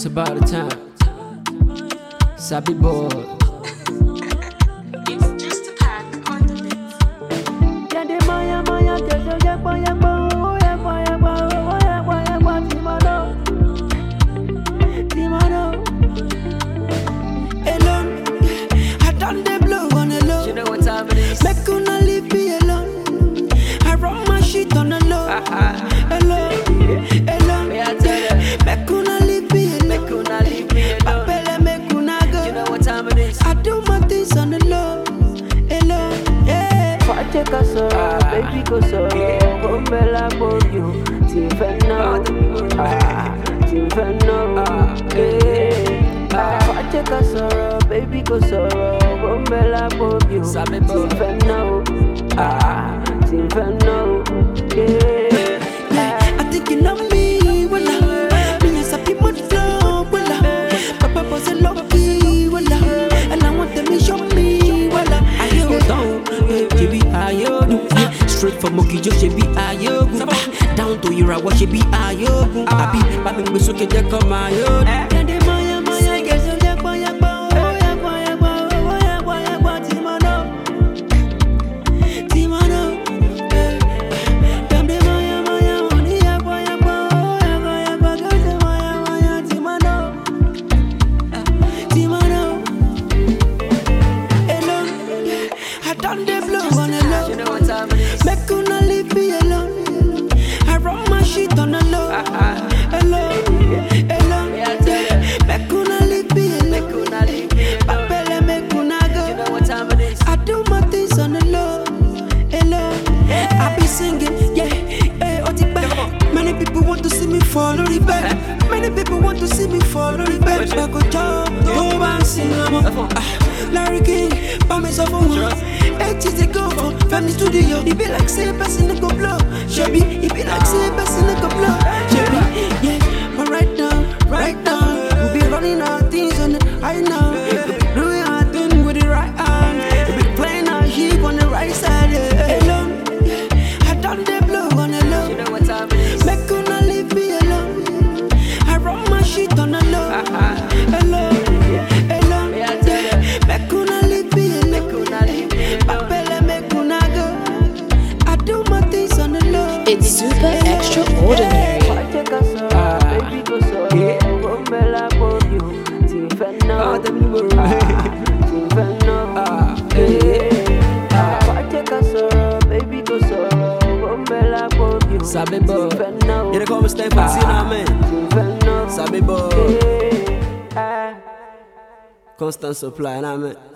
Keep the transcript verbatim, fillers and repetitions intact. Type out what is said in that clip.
It's about the time. Sabi boy. It's just a pack on the mix. Yeah, the Maya Maya, just a yakba yakba, oh yakba yakba, oh yakba yakba, Timano, Timano. Alone, I done the blow on the low. You know what time it is? Make una leave me alone. I run my shit on the low. Alone, alone. Me I tell ya. Make una leave me alone. Make una leave me alone. Papele make una go. You know what time it is? I do my things on the low. Alone, yeah. Fight a sorrow, baby go sorrow. Bombela boyu, Tifeno, ah, Tifeno, yeah. Fight a sorrow, baby go sorrow. Bombela boyu, Tifeno, ah, Tifeno, yeah. I think you know me, well, me as a people flow, well, Papa was a lucky, well, and I want them to show me, well, I hear down, she be ayogu, straight from Mokijo, she be ayogu, down to Irawa, she be ayogu, happy, happy, we so get come ayogu. Done the blow on the low. You know what time it is? Make una leave me alone. I run my shit on the low. Alone, alone. Me I tell ya. Make una leave me alone. Make una leave me alone. Papele make una go. You know what time it is? I do my things on the low. Alone, I be singing, yeah, yeah, oh, back. Many people want to see me fall on the back. Many people want to see me fall on the back. I go jump, go and sing, I'm Larry King, by myself for one. Eight years ago, family studio. It be like say person that go blow. Shabby, it be like say person that go blow. Shabby, yeah, but right now, right now, we be running our things on the high now. We be doing our thing with the right hand. We be playing our hip on the right side. Yeah. Alone, yeah, I done the blow on the low. You know what time it is? Make una leave me alone. I run my shit on the low. Alone, alone. Me I tell ya. Make una leave me alone. Make una leave me alone. Papele make una go. I do my things on the low. It's super extraordinary. Ah, them people. Sabi boy. You dey call me Stay for Tina, man. Sabi boy. Constant supply, nah, man.